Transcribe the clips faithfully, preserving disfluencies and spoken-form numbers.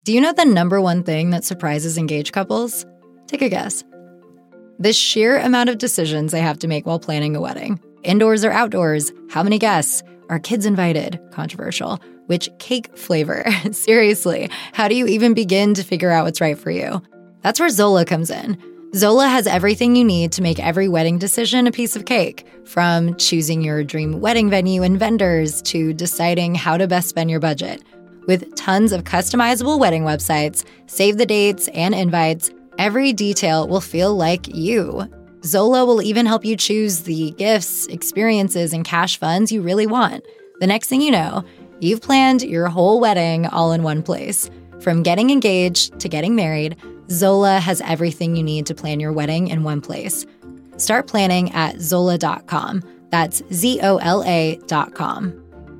Do you know the number one thing that surprises engaged couples? Take a guess. The sheer amount of decisions they have to make while planning a wedding. Indoors or outdoors? How many guests? Are kids invited? Controversial. Which cake flavor? Seriously, how do you even begin to figure out what's right for you? That's where Zola comes in. Zola has everything you need to make every wedding decision a piece of cake, from choosing your dream wedding venue and vendors to deciding how to best spend your budget. With tons of customizable wedding websites, save the dates, and invites, every detail will feel like you. Zola will even help you choose the gifts, experiences, and cash funds you really want. The next thing you know, you've planned your whole wedding all in one place. From getting engaged to getting married, Zola has everything you need to plan your wedding in one place. Start planning at Zola dot com. That's Z O L A dot com.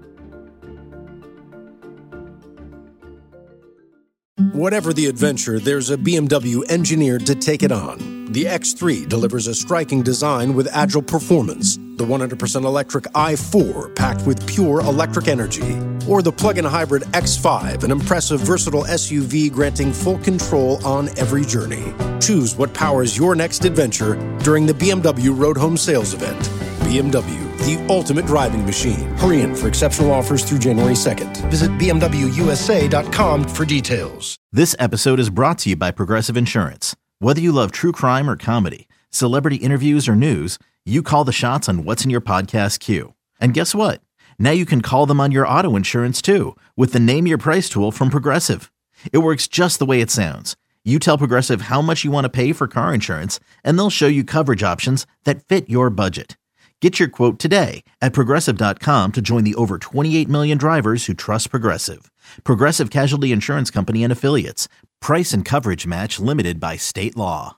Whatever the adventure, there's a B M W engineered to take it on. The X three delivers a striking design with agile performance. The one hundred percent electric i four, packed with pure electric energy. Or the plug-in hybrid X five, an impressive, versatile S U V granting full control on every journey. Choose what powers your next adventure during the B M W Road Home Sales Event. B M W, the ultimate driving machine. Hurry in for exceptional offers through January second. Visit B M W U S A dot com for details. This episode is brought to you by Progressive Insurance. Whether you love true crime or comedy, celebrity interviews or news, you call the shots on what's in your podcast queue. And guess what? Now you can call them on your auto insurance too with the Name Your Price tool from Progressive. It works just the way it sounds. You tell Progressive how much you want to pay for car insurance, and they'll show you coverage options that fit your budget. Get your quote today at Progressive dot com to join the over twenty-eight million drivers who trust Progressive. Progressive Casualty Insurance Company and Affiliates. Price and coverage match limited by state law.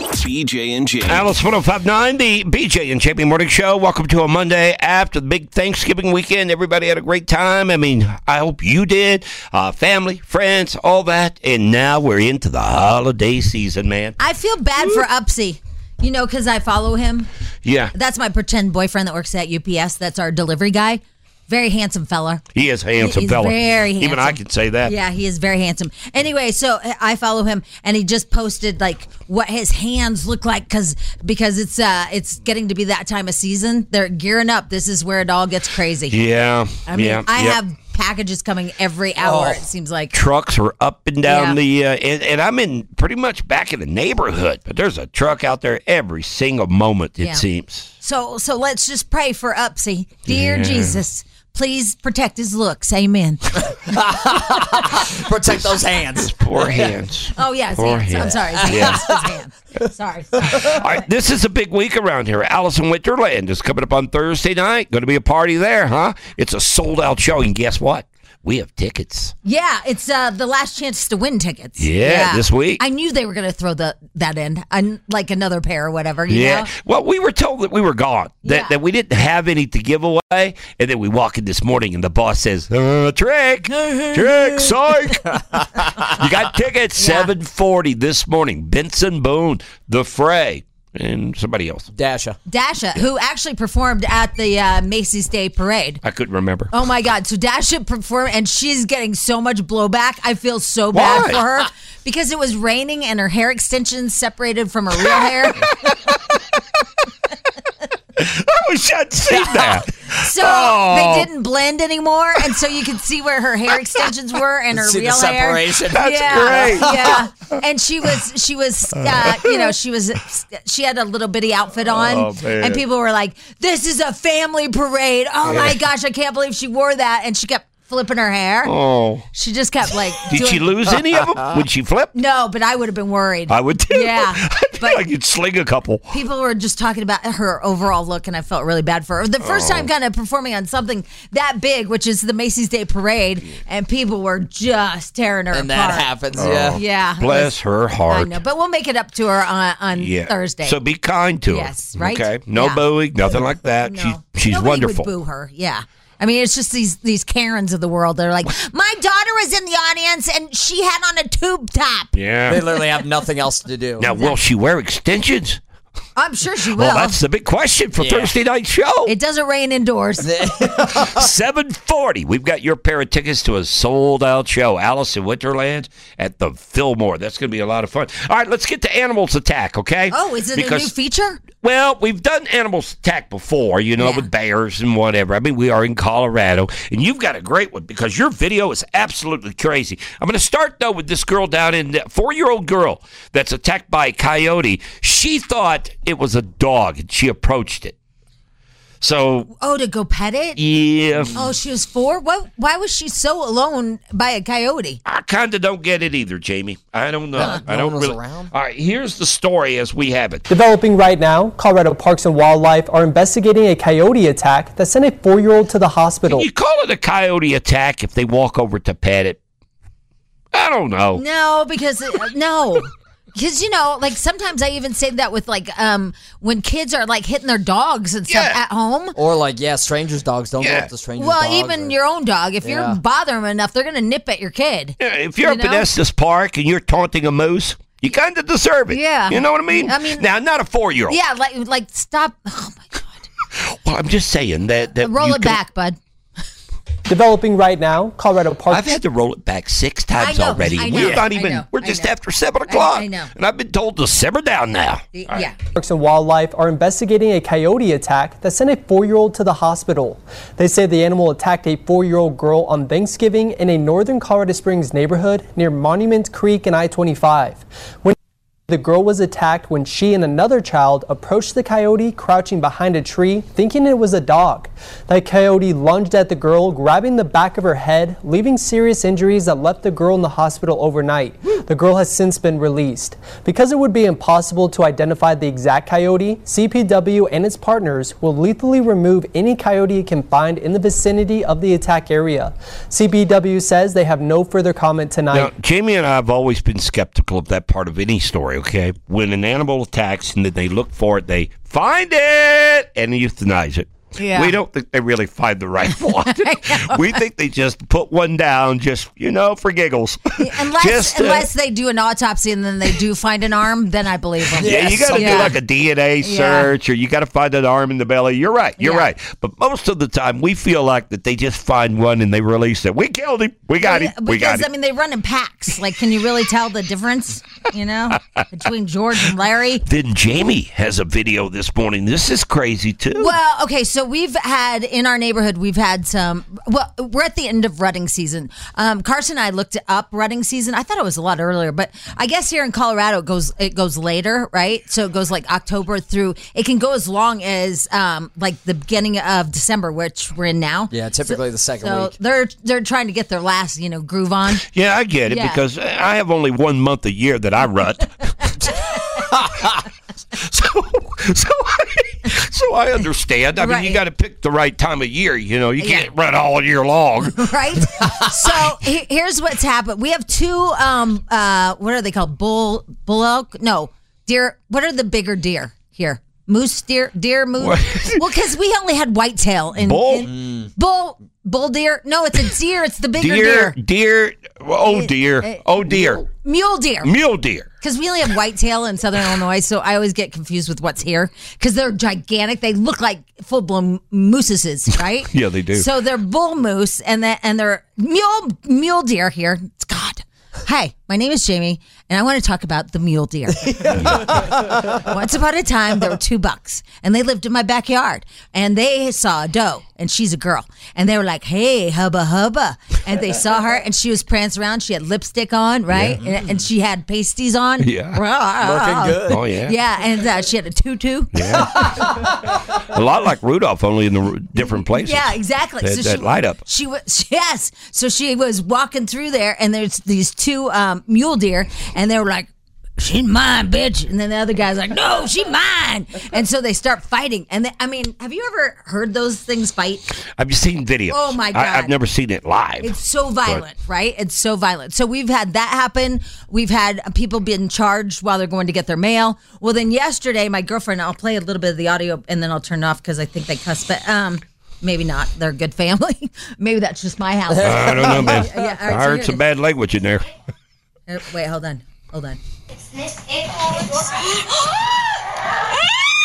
B J and Jamie. Alice one oh five point nine, the B J and Jamie Morning Show. Welcome to a Monday after the big Thanksgiving weekend. Everybody had a great time. I mean, I hope you did. Uh, family, friends, all that. And now we're into the holiday season, man. I feel bad for Upsy. You know, because I follow him. Yeah. That's my pretend boyfriend that works at U P S. That's our delivery guy. Very handsome fella. He is a handsome He's fella. Very handsome. Even I can say that. Yeah, he is very handsome. Anyway, so I follow him, and he just posted like what his hands look like because because it's uh it's getting to be that time of season. They're gearing up. This is where it all gets crazy. Yeah. I mean, yeah, I yeah. have packages coming every hour. Oh, it seems like trucks are up and down Yeah. the uh, and, and I'm in pretty much back in the neighborhood, but there's a truck out there every single moment. It Yeah. seems. So so let's just pray for Upsy. Dear Yeah. Jesus, please protect his looks. Amen. Protect those hands. Poor hands. Oh, yeah, his Poor hands. I'm hands. sorry. His Yeah. hands. His hands. Sorry. sorry. All right, this is a big week around here. Alice in Winterland is coming up on Thursday night. Going to be a party there, huh? It's a sold-out show, and guess what? We have tickets. Yeah, it's uh, the last chance to win tickets. Yeah, this week. I knew they were going to throw the that in, I, like another pair or whatever. You Yeah. know? Well, we were told that we were gone, that, Yeah. that we didn't have any to give away. And then we walk in this morning and the boss says, uh, trick, trick, psych. You got tickets, Yeah. seven forty this morning. Benson Boone, The Fray, and somebody else. Dasha. Dasha, who actually performed at the uh, Macy's Day Parade. I couldn't remember. Oh my God! So Dasha performed, and she's getting so much blowback. I feel so bad Why? for her because it was raining and her hair extensions separated from her real hair. I wish I'd seen that. So Oh. they didn't blend anymore, and so you could see where her hair extensions were and her See the real hair. separation. That's yeah, great. Yeah, and she was she was uh, you know she was she had a little bitty outfit on, Oh, man. and people were like, "This is a family parade." Oh my gosh, I can't believe she wore that, and she kept flipping her hair. Oh. She just kept like. Did doing, she lose any of them when she flipped? No, but I would have been worried. I would too. Yeah, I feel but- like you'd sling a couple. People were just talking about her overall look, and I felt really bad for her. The first Oh. time kind of performing on something that big, which is the Macy's Day Parade, and people were just tearing her And apart. that happens, yeah. Yeah. it Bless was- her I heart. know, but we'll make it up to her on, on Yeah. Thursday. So be kind to her. Yes, right? Okay. No Yeah. booing, nothing like that. No. She, she's Nobody wonderful. would boo her. Yeah. I mean, it's just these these Karens of the world. They're like, my daughter was in the audience, and she had on a tube top. Yeah. They literally have nothing else to do. Now, will she wear extensions? I'm sure she will. Well, that's the big question for Yeah. Thursday night show. It doesn't rain indoors. seven forty. We've got your pair of tickets to a sold-out show, Alice in Winterland at the Fillmore. That's going to be a lot of fun. All right, let's get to Animals Attack, okay? Oh, is it Because, a new feature? Well, we've done Animals Attack before, you know, Yeah. with bears and whatever. I mean, we are in Colorado, and you've got a great one because your video is absolutely crazy. I'm going to start, though, with this girl down in, a four-year-old girl that's attacked by a coyote. She thought it was a dog, and she approached it. So, Oh, to go pet it? yeah, Oh, she was four? What, why was she so alone by a coyote? I kind of don't get it either, Jamie. I don't know. I No don't one was really. around? All right, here's the story as we have it. Developing right now, Colorado Parks and Wildlife are investigating a coyote attack that sent a four-year-old to the hospital. You call it a coyote attack if they walk over to pet it? I don't know. No, because, uh, no. Because, you know, like sometimes I even say that with like um when kids are like hitting their dogs and stuff Yeah. at home. Or like, yeah, strangers' dogs. Don't Yeah. go up to strangers' Well, dogs. even or- your own dog, if Yeah. you're bothering them enough, they're going to nip at your kid. Yeah, if you're You up in know? Estes Park and you're taunting a moose, you kind of deserve it. Yeah. You know what I mean? I mean- now, not a four-year-old. Yeah, like like stop. Oh my God. Well, I'm just saying that. that Roll you it can- back, bud. Developing right now, Colorado Parks. I've had to roll it back six times I know, already. I We're know, not I even. know, we're I just know. after seven o'clock. I know. And I've been told to simmer down now. Yeah. Parks and Wildlife are investigating a coyote attack that sent a four-year-old to the hospital. They say the animal attacked a four-year-old girl on Thanksgiving in a northern Colorado Springs neighborhood near Monument Creek and I twenty-five. When the girl was attacked when she and another child approached the coyote crouching behind a tree, thinking it was a dog. The coyote lunged at the girl, grabbing the back of her head, leaving serious injuries that left the girl in the hospital overnight. The girl has since been released. Because it would be impossible to identify the exact coyote, C P W and its partners will lethally remove any coyote it can find in the vicinity of the attack area. C P W says they have no further comment tonight. Now, Jamie and I have always been skeptical of that part of any story, okay? When an animal attacks and then they look for it, they find it and euthanize it. Yeah. We don't think they really find the right one. We think they just put one down just, you know, for giggles. Unless Just, uh, unless they do an autopsy and then they do find an arm, then I believe them. Yeah, you got to Yeah. do like a D N A search, or you got to find an arm in the belly. You're right. You're Yeah. right. But most of the time, we feel like that they just find one and they release it. We killed him. We got him. We got Because, I him. mean, they run in packs. Like, can you really tell the difference, you know, between George and Larry? Then Jamie has a video this morning. This is crazy too. Well, okay, so we've had, in our neighborhood, we've had some, well, we're at the end of rutting season. Um, Carson and I looked up rutting season. I thought it was a lot earlier, but I guess here in Colorado, it goes it goes later, right? So it goes like October through, it can go as long as um, like the beginning of December, which we're in now. Yeah, typically the second So week. they're they're trying to get their last, you know, groove on. Yeah, I get it Yeah. because I have only one month a year that I rut. so, so, I, so I understand. I mean, you Right. got to pick the right time of year. You know, you Yeah. can't rut all year long. Right. So he- here's what's happened. We have two. Um. Uh. What are they called? Bull. Bull elk? No. Deer. What are the bigger deer here? Moose deer. Deer. Moose. What? Well, because we only had whitetail and Bull? and- bull. Bull deer. No, it's a deer. It's the bigger Deer, deer. deer, oh Eh, dear, eh, oh dear, Mule deer. mule deer. Because we only have whitetail in Southern Illinois, so I always get confused with what's here. Because they're gigantic; they look like full blown mooses, right? Yeah, they do. So they're bull moose, and that and they're mule mule deer here. It's God. Hi, my name is Jamie, and I want to talk about the mule deer. Once upon a time, there were two bucks, and they lived in my backyard, and they saw a doe, and she's a girl, and they were like, "Hey, hubba hubba," and they saw her, and she was prancing around. She had lipstick on, right, and, and she had pasties on. Yeah. Looking good. Oh yeah, Yeah, and uh, she had a tutu. yeah. A lot like Rudolph, only in the r- different places. Yeah, exactly. That, that light up. She was yes. So she was walking through there, and there's these two um, mule deer, and they were like, "She's mine, bitch!" And then the other guy's like, "No, she's mine!" And so they start fighting. And they, I mean, have you ever heard those things fight? I've seen videos. Oh, my God. I, I've never seen it live. It's so violent, right? It's so violent. So we've had that happen. We've had people being charged while they're going to get their mail. Well, then yesterday, my girlfriend, I'll play a little bit of the audio and then I'll turn it off because I think they cuss, but um, maybe not. They're a good family. Maybe that's just my house. I don't know, man. Yeah, all right, I so heard here some it is. bad language in there. Uh, Wait, hold on. Hold on.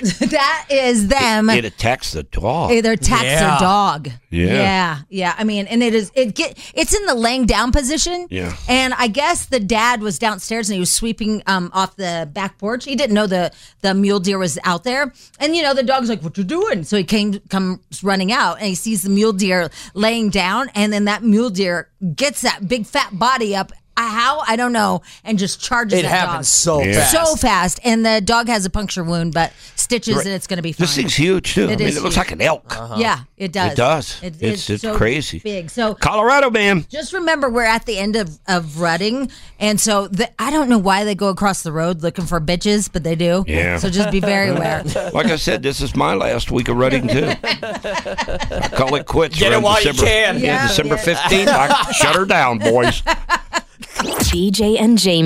That is them. It, it attacks the dog. Either attacks Yeah. their dog. Yeah. yeah, yeah. I mean, and it is it get it's in the laying down position. Yeah. And I guess the dad was downstairs and he was sweeping um off the back porch. He didn't know the the mule deer was out there, and you know the dog's like, "What you doing?" So he came comes running out and he sees the mule deer laying down, and then that mule deer gets that big fat body up. How? I don't know, and just charges It that happens dog. so Yeah. fast. So fast, and the dog has a puncture wound, but stitches, and it's going to be fine. This thing's huge too. It I mean, is it looks huge. like an elk. Yeah, it does. It does. It- it's it's, so crazy. big. So Colorado, man. just remember, we're at the end of, of rutting, and so the, I don't know why they go across the road looking for bitches, but they do. Yeah. So just be very aware. Like I said, this is my last week of rutting too. I call it quits. Get it around while you December, can. Yeah, Yeah, December yeah. fifteenth. I shut her down, boys. B J and Jamie.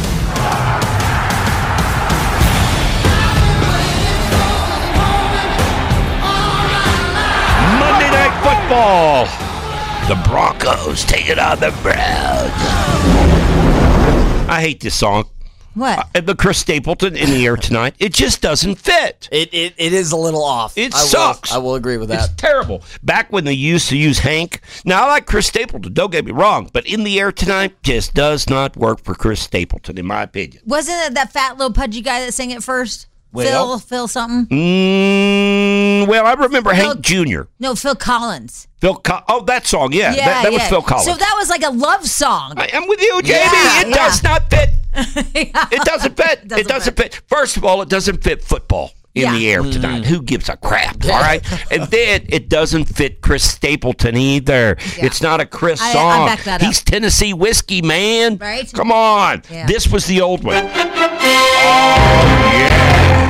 Monday Night Football. The Broncos take it on the Browns. I hate this song. What? Uh, The Chris Stapleton in the air tonight. It just doesn't fit. It, it it is a little off. It I will- sucks. I will agree with It's that. terrible. Back when they used to use Hank. Now, I like Chris Stapleton. Don't get me wrong. But in the air tonight just does not work for Chris Stapleton, in my opinion. Wasn't it that fat little pudgy guy that sang it first? Well- Phil, Phil something? Mm, well, I remember Phil- Hank Junior No, Phil Collins. Phil Co- Oh, that song. Yeah, Yeah, that, that was yeah. Phil Collins. So that was like a love song. I am with you, Jamie. Yeah, it yeah. does not fit. It doesn't fit. It Doesn't doesn't, fit. First of all, it doesn't fit football in Yeah. the air tonight. Who gives a crap? All right. And then it doesn't fit Chris Stapleton either. Yeah. It's not a Chris I- I song. back that up. He's Tennessee whiskey, man. Right? Come on. Yeah. This was the old one. Oh, yeah.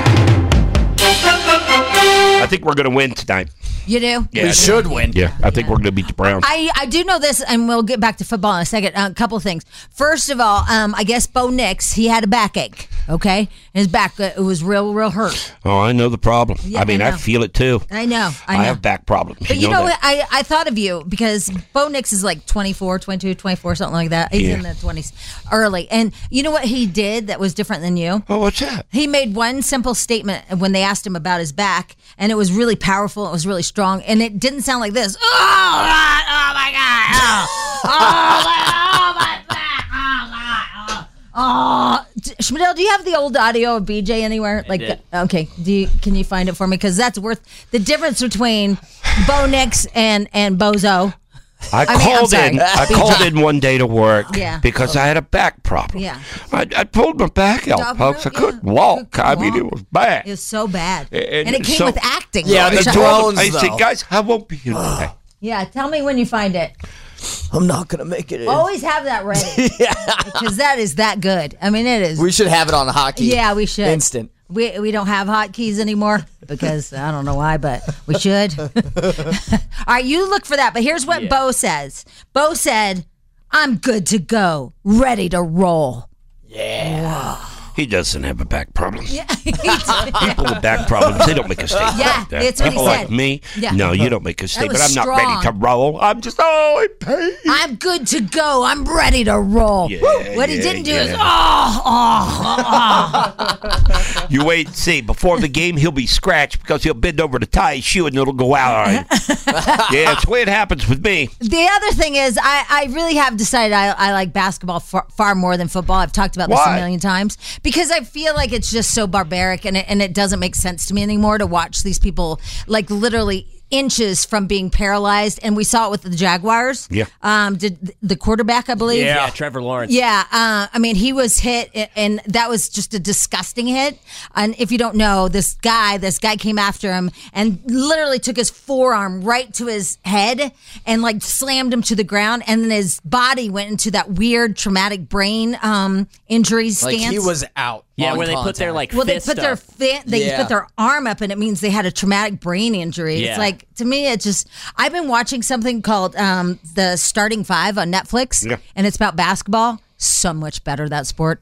I think we're going to win tonight. You do? Yeah, I We think- should win. Yeah, I think we're going to beat the Browns. I, I do know this, and we'll get back to football in a second. A couple things. First of all, um, I guess Bo Nix, he had a backache, okay? His back, uh, it was real, real hurt. oh, I know the problem. Yeah, I mean, I I, know. feel it too. I know. I know. have back problems. But you know that. what? I, I thought of you because Bo Nix is like twenty-four, twenty-two, twenty-four, something like that. He's Yeah. in the twenties early. And you know what he did that was different than you? Oh, what's that? He made one simple statement when they asked him about his back, and it was really powerful. It was really strong, and it didn't sound like this. Oh, God, oh my God! Oh, oh, my, oh my back! Oh God! Oh, D- Schmidl, do you have the old audio of B J anywhere? Like, the- okay, do you, can you find it for me? Because that's worth the difference between Bo Nix and and Bozo. I, I mean, I'm called sorry. in. I called in one day to work Yeah. because I had a back problem. Yeah. I, I pulled my back out, Yeah, folks. I yeah. couldn't walk. Couldn't I mean, walk. it was bad. It was so bad, And- and, it came so- with acting. Yeah, the Which I I- told them, drones, I said, though. guys, I won't be here today. yeah. Tell me when you find it. I'm not gonna make it in. Always have that ready. Because that is that good. I mean, it is. We should have it on hockey. yeah, we should. Instant. We we don't have hotkeys anymore because I don't know why, but we should. All right, you look for that. But here's what Bo says. Bo said, "I'm good to go, ready to roll." He doesn't have a back problem. Yeah, People with back problems, they don't make a statement Yeah, like that. that's what he People said. like me, Yeah. no, you don't make a statement. I'm was not ready to strong. roll. I'm just, oh, in pain. I'm good to go. I'm ready to roll. Yeah, what he yeah, didn't do yeah. is, oh, oh, oh. You wait and see. Before the game, he'll be scratched because he'll bend over to tie his shoe and it'll go out on him. Yeah, it's the way it happens with me. The other thing is, I, I really have decided I, I like basketball far, far more than football. I've talked about this Why? a million times because I feel like it's just so barbaric and it, and it doesn't make sense to me anymore to watch these people like literally inches from being paralyzed. And we saw it with the Jaguars. Yeah. Um, did the quarterback, I believe. Yeah, Trevor Lawrence. Yeah, uh, I mean, he was hit, and that was just a disgusting hit. And if you don't know, this guy, this guy came after him and literally took his forearm right to his head and like slammed him to the ground, and then his body went into that weird traumatic brain um, injury stance. Like he was out. Yeah, on where they put contact. their like Well, they fist put their up. fi- they Yeah. put their arm up, and it means they had a traumatic brain injury. Yeah. It's like, to me, it just. I've been watching something called um, the Starting Five on Netflix, Yeah. and it's about basketball. So much better, that sport.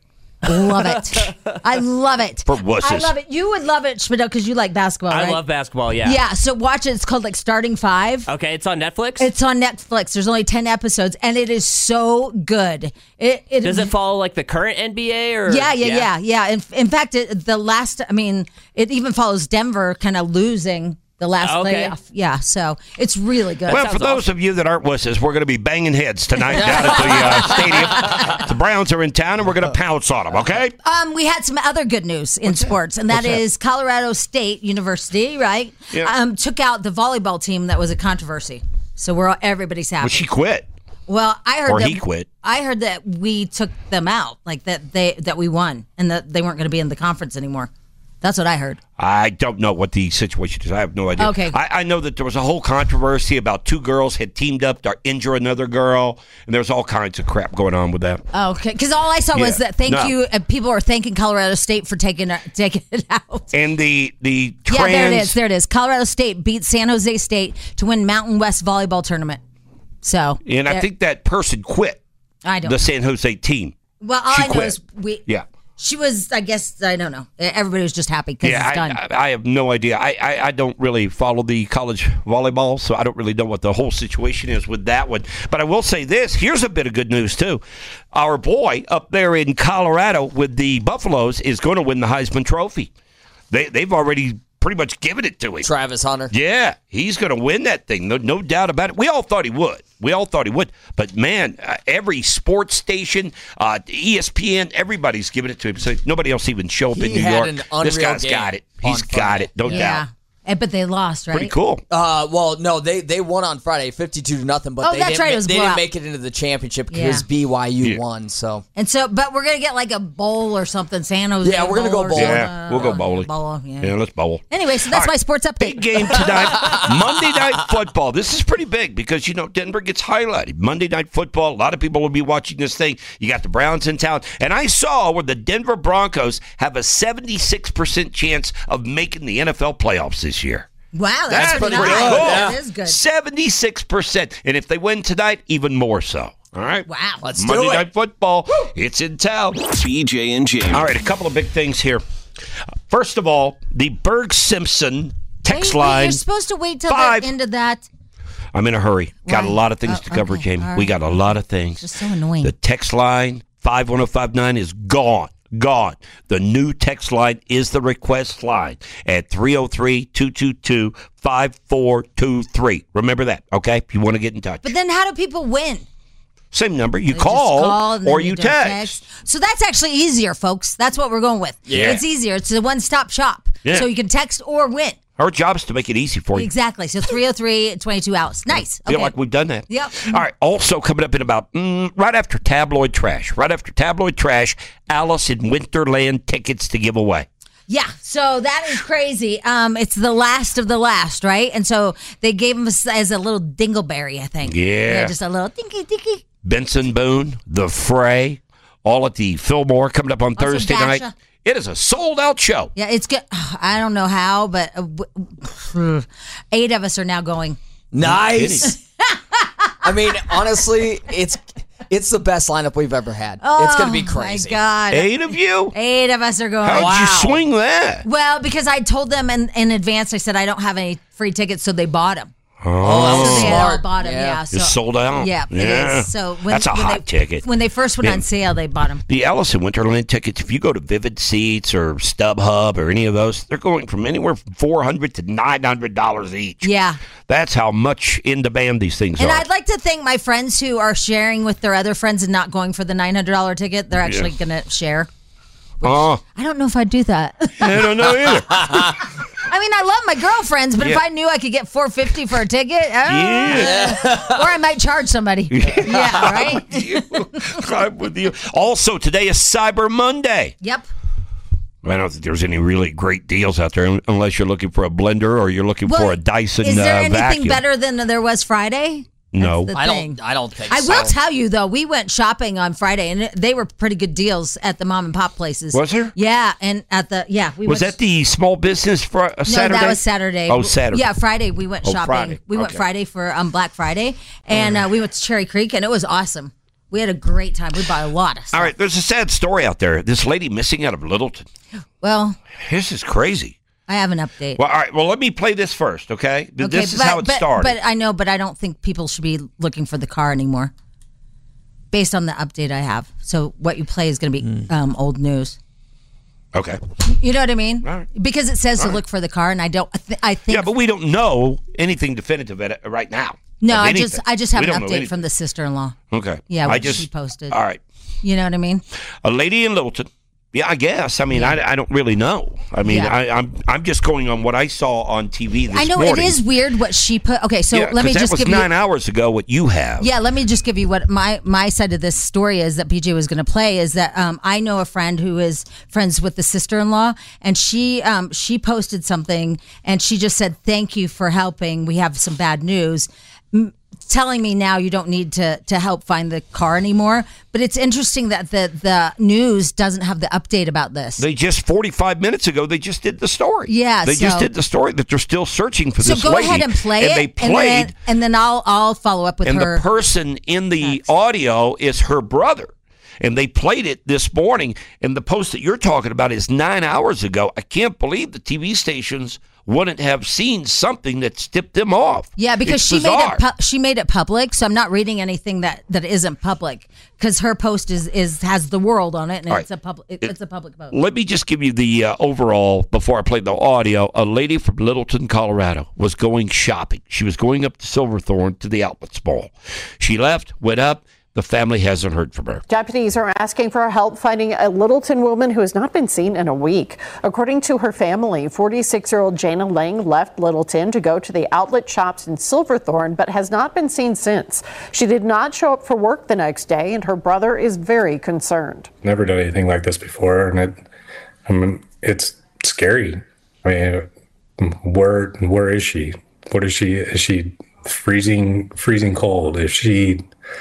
Love it. I love it. For wusses. I love it. You would love it, Schmidl, because you like basketball, I right? love basketball, yeah. Yeah, so watch it. It's called like Starting Five. Okay, it's on Netflix? It's on Netflix. There's only ten episodes, and it is so good. It, it Does it follow like the current N B A? or Yeah, yeah, yeah, yeah. In, in fact, it, the last, I mean, it even follows Denver kind of losing the last Okay. playoff. Yeah, so it's really good. Well, for those of you that aren't wusses, we're going to be banging heads tonight down at the uh, stadium. The Browns are in town, and we're going to pounce on them, okay? Um, we had some other good news in sports, and that What's that? is Colorado State University, right? Yeah. Um, took out the volleyball team that was a controversy. So we're all, everybody's happy. Well, she quit. Well, I heard Or that he quit. I heard that we took them out, like that they that we won, and that they weren't going to be in the conference anymore. That's what I heard. I don't know what the situation is. I have no idea. Okay. I, I know that there was a whole controversy about two girls had teamed up to injure another girl, and there's all kinds of crap going on with that. Okay, because all I saw was Yeah. that thank No. you, and people are thanking Colorado State for taking it- taking it out. And the the trans, Yeah, there it is. There it is. Colorado State beat San Jose State to win Mountain West volleyball tournament. So, and I there- think that person quit I don't. the San Jose team. well, all she I know quit. is we. Yeah. She was. I guess I don't know. Everybody was just happy because Yeah, it's done. I, I, I have no idea. I, I, I don't really follow the college volleyball, so I don't really know what the whole situation is with that one. But I will say this. Here's a bit of good news, too. Our boy up there in Colorado with the Buffaloes is going to win the Heisman Trophy. They, they've already pretty much given it to him. Travis Hunter. Yeah, he's going to win that thing. No, no doubt about it. We all thought he would. We all thought he would. But, man, uh, every sports station, uh, E S P N, everybody's giving it to him. So nobody else even show up He in New had York. an This unreal guy's game got it. on He's got Friday. it. No yeah, doubt. Eh, but they lost, right? Pretty cool. Uh, well, no, they they won on Friday, fifty-two to nothing. But Oh, they that's didn't, right, it ma- was they blowout. didn't make it into the championship Yeah. because B Y U Yeah. won. So And so, but we're gonna get like a bowl or something. San Jose. Yeah, we're gonna bowl go or bowling. something. Yeah, we'll go bowling. Bowl, yeah. Yeah, let's bowl. Anyway, so that's All my sports update. Big game tonight. Monday Night Football. This is pretty big because, you know, Denver gets highlighted. Monday Night Football. A lot of people will be watching this thing. You got the Browns in town. And I saw where the Denver Broncos have a seventy-six percent chance of making the N F L playoffs this year. Wow, that's, That's pretty, pretty nice. cool. That is good. seventy-six percent. And if they win tonight, even more so. All right? Wow. let's Monday do it. Night Football. It's in town. B J and Jamie. All right, a couple of big things here. First of all, the Berg Simpson text Wait, wait, line. You're supposed to wait till Five. the end of that. I'm in a hurry. Got a Why? lot of things Oh, to cover, okay, Jamie. all We right. got a lot of things. Just so annoying. The text line, five one oh five nine, is gone. Gone. The new text line is the request line at three oh three, two two two, five four two three. Remember that, okay? If you want to get in touch. But then, how do people win? Same number. You They just call, call and then or you do a text. So that's actually easier, folks. That's what we're going with. Yeah. It's easier. It's a one-stop shop. Yeah. So you can text or win. Our job is to make it easy for you. Exactly. So three oh three, twenty-two hours. Nice. Feel Okay. like we've done that. Yep. All right. Also coming up in about mm, right after Tabloid Trash. Right after Tabloid Trash, Alice in Winterland tickets to give away. Yeah, so that is crazy. Um, it's the last of the last, right? And so they gave him as as a little dingleberry, I think. Yeah. just a little dinky dinky. Benson Boone, The Fray, all at the Fillmore coming up on Also Thursday night. Dasha. It is a sold out show. Yeah, it's good. I don't know how, but uh, w- eight of us are now going. Nice. I mean, honestly, it's it's the best lineup we've ever had. it's gonna be crazy. Oh, my God. Eight of you? Eight of us are going. How'd you swing that? Well, because I told them in, in advance, I said I don't have any free tickets, so they bought them. Oh, that was So they had all smart. bought 'em, Yeah. yeah. It's so- sold out. Yeah, Yeah. it is. So when, That's a when hot they, ticket. When they first went Yeah. on sale, they bought them. The Alice in Winterland tickets, if you go to Vivid Seats or StubHub or any of those, they're going from anywhere from four hundred dollars to nine hundred dollars each. Yeah. That's how much in demand these things And are. I'd like to thank my friends who are sharing with their other friends and not going for the nine hundred dollars ticket. They're actually Yeah. going to share. Oh, I don't know if I'd do that. I don't know either. I mean, I love my girlfriends, but if Yeah. I knew I could get four hundred fifty dollars for a ticket, I don't Yeah. know. Or I might charge somebody. Yeah, right? I'm with you. Also, today is Cyber Monday. Yep. I don't think there's any really great deals out there unless you're looking for a blender or you're looking for a Dyson Is there uh, anything vacuum. better than there was Friday? No. The I thing. don't. I don't think. I so. will tell you though, we went shopping on Friday and it- they were pretty good deals at the mom and pop places. Was there? Yeah, and at the yeah, we Was went, that the small business for a no, Saturday? that was Saturday. Oh, Saturday. Yeah, Friday we went Oh, shopping. Friday. We went Okay. Friday for um Black Friday, and uh, we went to Cherry Creek, and it was awesome. We had a great time. We bought a lot of stuff. All right, there's a sad story out there. This lady missing out of Littleton. Well, this is crazy. I have an update. Well, all right. Well, let me play this first, okay? okay This is but, how it but, started. But I know, but I don't think people should be looking for the car anymore, based on the update I have. So what you play is going to be mm. um, old news. Okay. You know what I mean? All right. Because it says all to right. look for the car, and I don't. I, th- I think. Yeah, but we don't know anything definitive at it right now. No, I just I just have we an update from the sister-in-law. Okay. Yeah, I what just, she posted. All right. You know what I mean? A lady in Littleton. Yeah, I guess. I mean, yeah. I, I don't really know. I mean, yeah. I, I'm I'm just going on what I saw on T V this morning. I know morning. it is weird what she put. Okay, so yeah, let me that just was give nine you nine hours ago. What you have? Yeah, let me just give you what my my side of this story is that B J was going to play is that um, I know a friend who is friends with the sister-in-law, and she um, she posted something, and she just said thank you for helping. We have some bad news. M- telling me now you don't need to to help find the car anymore, but it's interesting that the the news doesn't have the update about this. They just forty-five minutes ago they just did the story. Yeah, they so, just did the story that they're still searching for so this go lady. ahead and play and it, they played, and then, and then I'll I'll follow up with and her. And the person in the text. audio is her brother. And they played it this morning, and the post that you're talking about is nine hours ago. I can't believe the T V stations wouldn't have seen something that tipped them off. Yeah, because it's she bizarre. made it pu- she made it public, so I'm not reading anything that, that isn't public because her post is, is has the world on it, and All it's right. a public it, it's a public post. Let me just give you the uh, overall before I play the audio. A lady from Littleton, Colorado, was going shopping. She was going up to Silverthorne to the Outlets Mall. She left, went up. The family hasn't heard from her. Deputies are asking for help finding a Littleton woman who has not been seen in a week. According to her family, forty-six-year-old Jana Lang left Littleton to go to the outlet shops in Silverthorne, but has not been seen since. She did not show up for work the next day, and her brother is very concerned. Never done anything like this before, and it, I mean, it's scary. I mean, where where is she? What is she? Is she freezing freezing cold? Is she?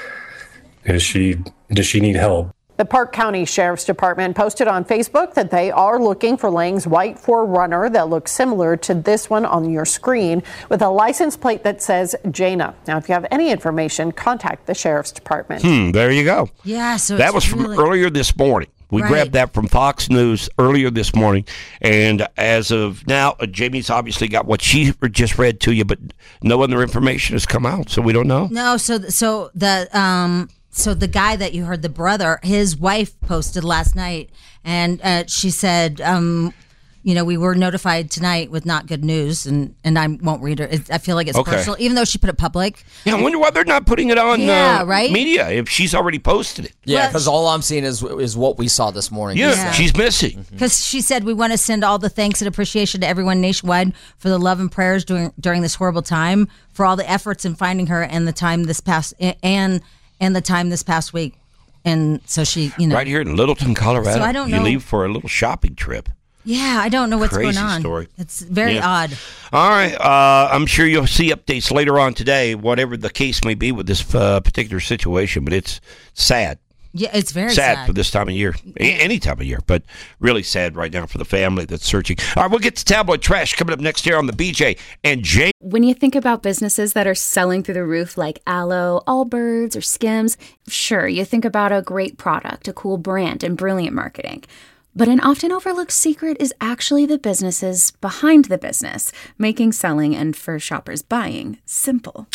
Is she, does she need help? The Park County Sheriff's Department posted on Facebook that they are looking for Lang's white four runner that looks similar to this one on your screen with a license plate that says Jana. Now, if you have any information, contact the Sheriff's Department. Hmm, there you go. Yeah, so that it's was from really- earlier this morning. We Right. grabbed that from Fox News earlier this morning, and as of now, uh, Jamie's obviously got what she just read to you, but no other information has come out, so we don't know. No, so so the um so the guy that you heard, the brother, his wife posted last night, and uh, she said, um, you know, we were notified tonight with not good news, and, and I won't read her. It, I feel like it's Okay. personal, even though she put it public. Yeah, I wonder why they're not putting it on Yeah, uh, right? media if she's already posted it. Yeah, Well, because all I'm seeing is is what we saw this morning. Yeah, Yeah. she's missing. Because she said, we want to send all the thanks and appreciation to everyone nationwide for the love and prayers during during this horrible time, for all the efforts in finding her and the time this past and and the time this past week. And so she, you know, Right here in Littleton, Colorado. So I don't You know. leave for a little shopping trip. yeah, I don't know what's Crazy going on. story. It's very Yeah. odd. All right. Uh, I'm sure you'll see updates later on today, whatever the case may be with this uh, particular situation, but it's sad. Yeah, it's very sad, sad. for this time of year, A- any time of year, but really sad right now for the family that's searching. All right, we'll get to tabloid trash coming up next here on the B J and J. When you think about businesses that are selling through the roof like Aloe, Allbirds, or Skims, sure, you think about a great product, a cool brand, and brilliant marketing. But an often overlooked secret is actually the businesses behind the business, making selling and for shoppers buying simple.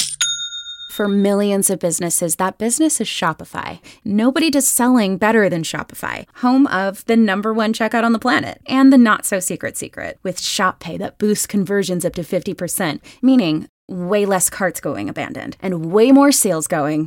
For millions of businesses, that business is Shopify. Nobody does selling better than Shopify, home of the number one checkout on the planet and the not-so-secret secret with Shop Pay that boosts conversions up to fifty percent, meaning way less carts going abandoned and way more sales going.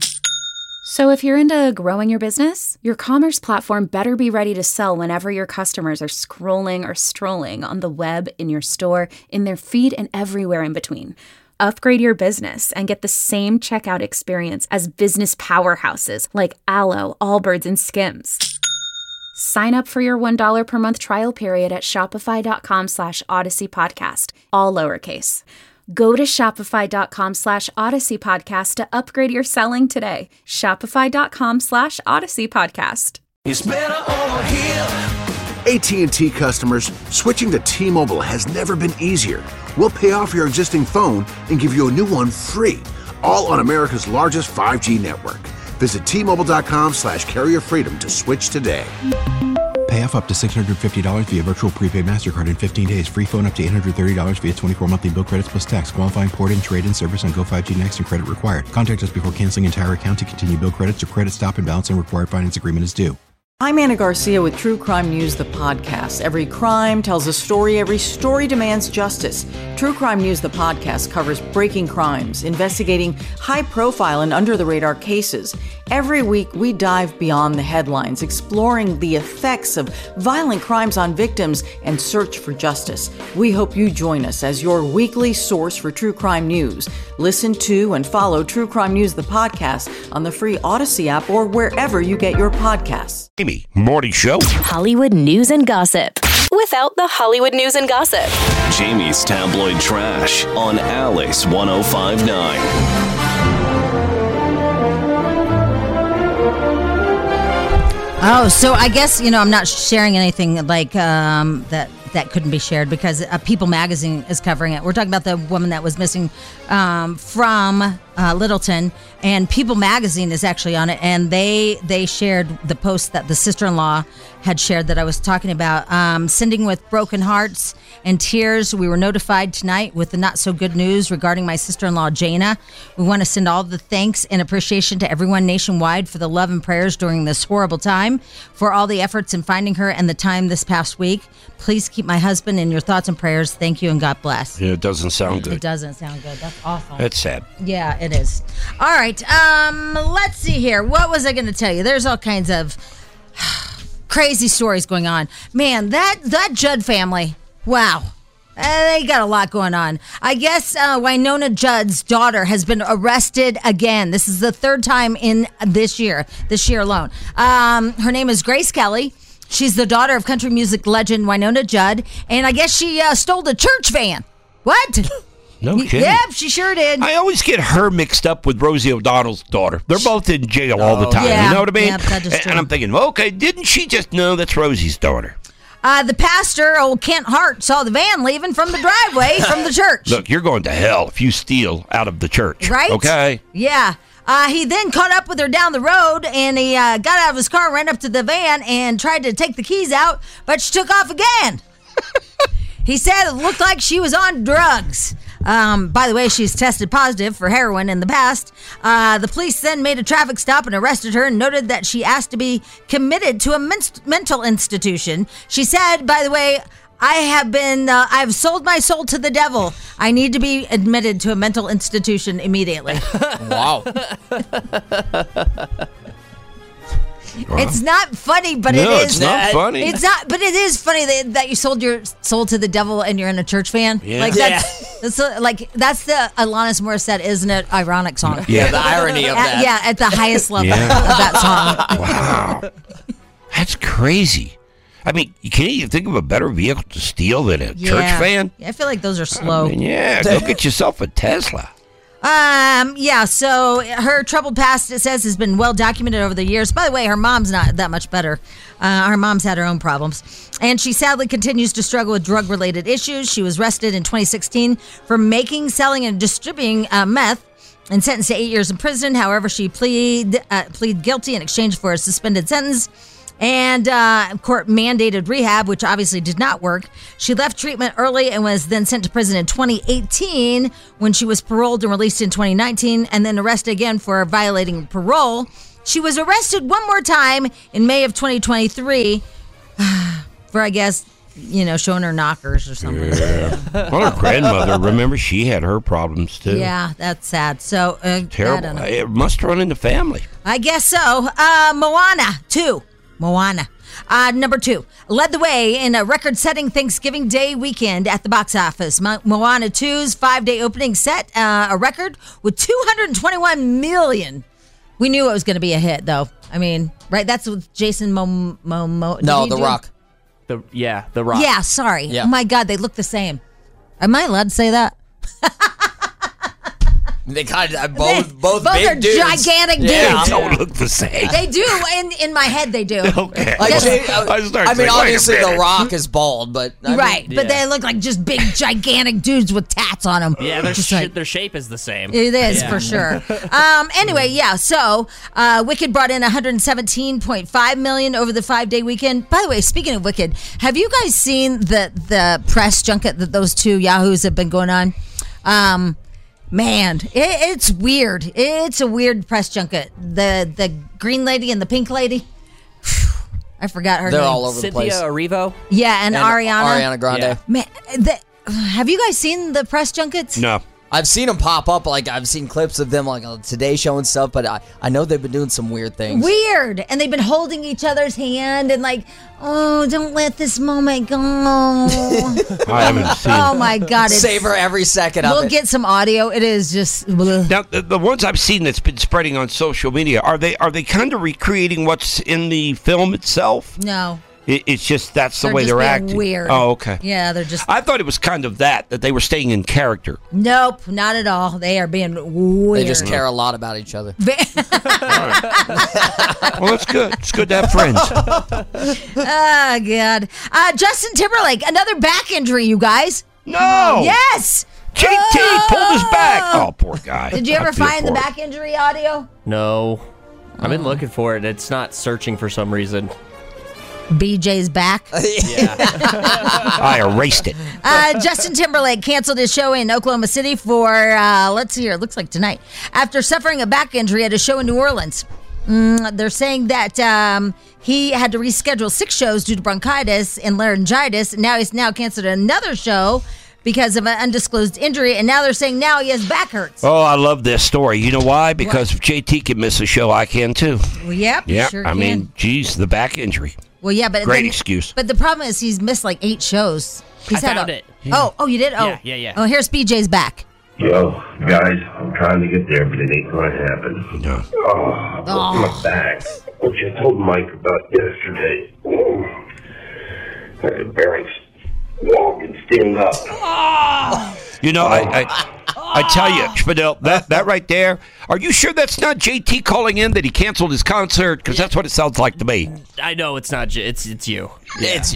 So if you're into growing your business, your commerce platform better be ready to sell whenever your customers are scrolling or strolling on the web, in your store, in their feed, and everywhere in between. Upgrade your business and get the same checkout experience as business powerhouses like Aloe, Allbirds, and Skims. Sign up for your one dollar per month trial period at shopify.com slash Odyssey Podcast, all lowercase. Go to shopify.com slash Odyssey Podcast to upgrade your selling today. Shopify.com slash Odyssey Podcast. It's better over here. A T and T customers, switching to T-Mobile has never been easier. We'll pay off your existing phone and give you a new one free, all on America's largest five G network. Visit T-Mobile.com slash carrier freedom to switch today. Pay off up to six hundred fifty dollars via virtual prepaid MasterCard in fifteen days. Free phone up to eight hundred thirty dollars via twenty-four monthly bill credits plus tax. Qualifying port and trade-in service on Go five G Next and credit required. Contact us before canceling entire account to continue bill credits or credit stop and balance and required finance agreement is due. I'm Anna Garcia with True Crime News, the podcast. Every crime tells a story. Every story demands justice. True Crime News, the podcast, covers breaking crimes, investigating high-profile and under-the-radar cases. Every week, we dive beyond the headlines, exploring the effects of violent crimes on victims and search for justice. We hope you join us as your weekly source for true crime news. Listen to and follow True Crime News, the podcast, on the free Odyssey app or wherever you get your podcasts. Jamie, morning show. Hollywood news and gossip without the Hollywood news and gossip. Jamie's tabloid trash on Alice one oh five point nine. Oh, so I guess, you know, I'm not sharing anything like um, that that couldn't be shared because uh, People Magazine is covering it. We're talking about the woman that was missing um, from uh, Littleton, and People Magazine is actually on it, and they they shared the post that the sister-in-law had shared that I was talking about. Um, sending with broken hearts and tears, we were notified tonight with the not-so-good news regarding my sister-in-law, Jana. We want to send all the thanks and appreciation to everyone nationwide for the love and prayers during this horrible time, for all the efforts in finding her and the time this past week. Please keep my husband in your thoughts and prayers. Thank you and God bless. Yeah, it doesn't sound good. It doesn't sound good. That's awful. That's sad. Yeah, it is. All right. Um, let's see here. What was I going to tell you? There's all kinds of crazy stories going on. Man, that, that Judd family, wow. Uh, they got a lot going on. I guess uh, Wynonna Judd's daughter has been arrested again. This is the third time in this year, this year alone. Um, her name is Grace Kelly. She's the daughter of country music legend Wynonna Judd, and I guess she uh, stole the church van. What? No kidding. Yep, she sure did. I always get her mixed up with Rosie O'Donnell's daughter. They're both in jail all the time. Yeah. You know what I mean? Yep, that is and, true. and I'm thinking, okay, didn't she just know that's Rosie's daughter? Uh, the pastor, old Kent Hart, saw the van leaving from the driveway from the church. Look, you're going to hell if you steal out of the church. Right? Okay. Yeah. Uh, he then caught up with her down the road, and he uh, got out of his car, ran up to the van, and tried to take the keys out, but she took off again. He said it looked like she was on drugs. Um, by the way, she's tested positive for heroin in the past. Uh, the police then made a traffic stop and arrested her and noted that she asked to be committed to a men- mental institution. She said, by the way, I have been, uh, I've sold my soul to the devil. I need to be admitted to a mental institution immediately. Wow. It's not funny, but No, it is. it's not funny. It's not, but it is funny that, that you sold your soul to the devil and you're in a church van. Yeah. Like that's, that's uh, like that's the Alanis Morissette, isn't it? Ironic song. Yeah. The irony of At- that. yeah, at the highest level Yeah. of that song. Wow. That's crazy. I mean, you can't even think of a better vehicle to steal than a Yeah. church van. Yeah, I feel like those are slow. I mean, yeah, go get yourself a Tesla. Um, yeah, so her troubled past, it says, has been well documented over the years. By the way, her mom's not that much better. Uh, her mom's had her own problems. And she sadly continues to struggle with drug-related issues. She was arrested in twenty sixteen for making, selling, and distributing uh, meth and sentenced to eight years in prison. However, she plead, uh, plead guilty in exchange for a suspended sentence. And uh, court mandated rehab, which obviously did not work. She left treatment early and was then sent to prison in twenty eighteen when she was paroled and released in twenty nineteen and then arrested again for violating parole. She was arrested one more time in May of twenty twenty-three for, I guess, you know, showing her knockers or something. Yeah. Well, her grandmother, remember, she had her problems too. Yeah, that's sad. So, uh, I Terrible. don't know. It must run in the family. I guess so. Uh, Moana, two. Moana. Uh, number two, led the way in a record-setting Thanksgiving Day weekend at the box office. Mo- Moana two's five-day opening set uh, a record with two hundred twenty-one million dollars. We knew it was going to be a hit, though. I mean, right? That's with Jason Momoa. Mo- Mo- did No, he The do- Rock. The yeah, The Rock. Yeah, sorry. Yeah. Oh, my God, they look the same. Am I allowed to say that? They kind of both They- both, both big are dudes. gigantic Yeah. dudes. Don't look the same. They do. In in my head, they do. Okay. Like, Yes. Jay- uh, I start I mean, saying, wait a obviously, The minute. Rock is bald, but I mean, Right, but they look like just big, gigantic dudes with tats on them. Yeah, their Just sh- like- their shape is the same. It is Yeah. for sure. Um, anyway, yeah. So uh, Wicked brought in one hundred seventeen point five million over the five day weekend. By the way, speaking of Wicked, have you guys seen the the press junket that those two yahoos have been going on? Um, man, it, it's weird. It's a weird press junket. The the green lady and the pink lady. I forgot her They're name. all over the place. Cynthia Erivo. Yeah, and, And Ariana. Ariana Grande. Yeah. Man, the, have you guys seen the press junkets? No. I've seen them pop up. Like I've seen clips of them, like on Today Show and stuff. But I, I know they've been doing some weird things. Weird. And they've been holding each other's hand and like, oh, don't let this moment go. I haven't seen Oh my God. It's, Savor every second of we'll it. get some audio. It is just. bleh. Now, the, the ones I've seen that's been spreading on social media, are they are they kind of recreating what's in the film itself? No. It, it's just that's the They're way just they're being acting. weird. Oh, okay. Yeah, they're just. I thought it was kind of that, that they were staying in character. Nope, not at all. They are being weird. They just care a lot about each other. Well, that's good. It's good to have friends. Oh, God. Uh, Justin Timberlake, another back injury, you guys. No. Yes. J T pulled his back. Oh, poor guy. Did you I ever feel find the for him. back injury audio? No. I've Oh. been looking for it. It's not searching for some reason. B J's back. I erased it. Uh, Justin Timberlake canceled his show in Oklahoma City for, uh, let's see here, it looks like tonight, after suffering a back injury at a show in New Orleans. Mm, they're saying that um, he had to reschedule six shows due to bronchitis and laryngitis. And now he's now canceled another show because of an undisclosed injury. And now they're saying now he has back hurts. Oh, I love this story. You know why? Because if J T can miss a show, I can too. Well, yep, Yeah, sure I can. mean, geez, the back injury. Well, yeah, but Great then- excuse. But the problem is he's missed like eight shows. He's I had found a- it. Oh, oh, you did? Oh, Yeah, yeah, yeah. Oh, here's B J's back. Yo, guys, I'm trying to get there, but it ain't gonna happen. No. Oh, Oh. my back, which I told Mike about yesterday. Uh, Barry's walking, standing up. You know, I, I, I tell you, Spadell, that, that right there, are you sure that's not J T calling in that he canceled his concert? Because that's what it sounds like to me. I know it's not. J- It's it's you. It's you.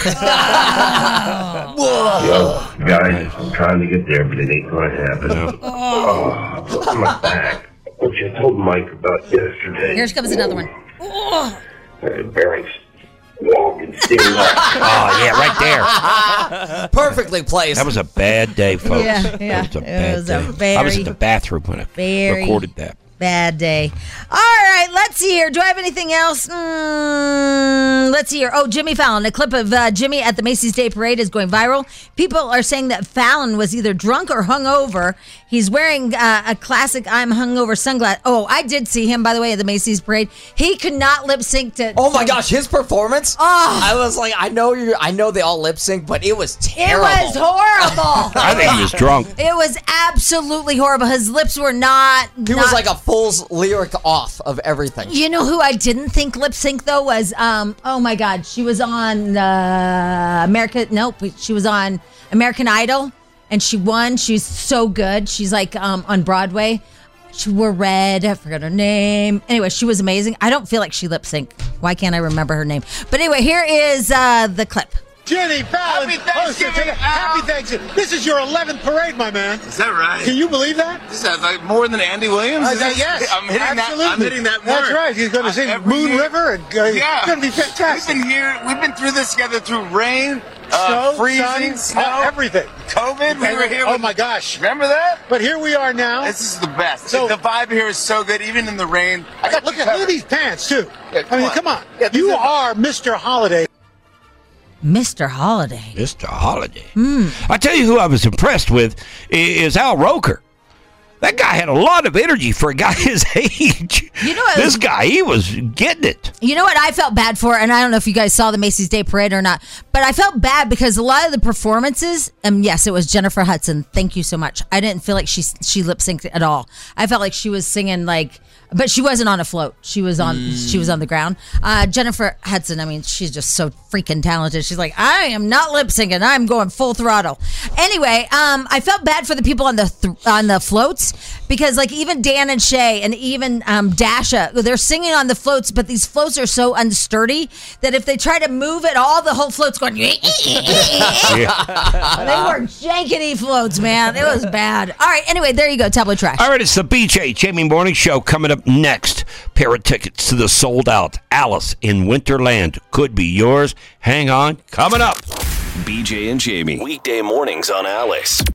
Yo, guys, I'm trying to get there, but it ain't gonna happen. Oh, my back, which I told Mike about yesterday. Here comes another one. Uh, Barry's walking, standing up. Oh, yeah, right there. Perfectly placed. That was a bad day, folks. Yeah, yeah. That was a It bad was a day. I was very, in the bathroom when I very recorded that. Bad day. All right, let's see here. Do I have anything else? Mm, let's see here. Oh, Jimmy Fallon. A clip of uh, Jimmy at the Macy's Day Parade is going viral. People are saying that Fallon was either drunk or hungover. He's wearing uh, a classic I'm hungover sunglass. Oh, I did see him, by the way, at the Macy's Parade. He could not lip sync to. Oh my to- gosh, his performance! Oh. I was like, I know you. I know they all lip sync, but it was It terrible. was horrible. I think he was drunk. It was absolutely horrible. His lips were not. He not, was like a fool's lyric off of everything. You know who I didn't think lip sync though was um oh my god, she was on uh, America nope she was on American Idol and she won. She's so good. She's like um on Broadway. She wore red. I forgot her name. Anyway, she was amazing. I don't feel like she lip synced. Why can't I remember her name? But anyway, here is uh the clip. Jenny Fallon, Happy Thanksgiving, hosted- Happy Thanksgiving. This is your eleventh parade, my man. Is that right? Can you believe that? This is like more than Andy Williams. Uh, Is that- yes, I'm hitting absolutely. that. I'm hitting that That's mark. right. He's going to sing Every Moon year- River, and uh, Yeah, it's going to be fantastic. We've been here. We've been through this together through rain, uh, Snow, freezing, sun, snow, everything. COVID. We were here. Oh with- my gosh! Remember that? But here we are now. This is the best. So- the vibe here is so good, even in the rain. I got Look you at, look covered. at these pants too. Yeah, I mean, on. come on. Yeah, these You are- are Mister Holiday. Mister Holiday. Mister Holiday. Mm. I tell you who I was impressed with i- is Al Roker. That guy had a lot of energy for a guy his age. You know what? This guy, he was getting it. You know what I felt bad for, and I don't know if you guys saw the Macy's Day Parade or not, but I felt bad because a lot of the performances, and yes, it was Jennifer Hudson. Thank you so much. I didn't feel like she she lip synced at all. I felt like she was singing like But she wasn't on a float. She was on. Mm. She was on the ground. Uh, Jennifer Hudson. I mean, she's just so freaking talented. She's like, I am not lip syncing. I'm going full throttle. Anyway, um, I felt bad for the people on the th- on the floats because, like, even Dan and Shay and even um, Dasha, they're singing on the floats, but these floats are so unsturdy that if they try to move at all, the whole float's going. Yeah. They were jankety floats, man. It was bad. All right. Anyway, there you go. Tabloid trash. All right, it's the B J Jamie Morning Show coming up next. Pair of tickets to the sold out Alice in Winterland could be yours. Hang on, coming up. B J and Jamie, weekday mornings on Alice.